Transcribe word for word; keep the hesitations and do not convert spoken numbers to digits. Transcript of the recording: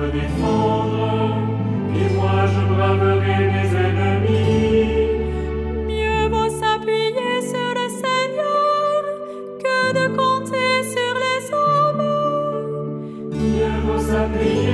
me défendre, et moi je braverai mes ennemis. Mieux vaut s'appuyer sur le Seigneur que de compter sur les hommes. Mieux vaut s'appuyer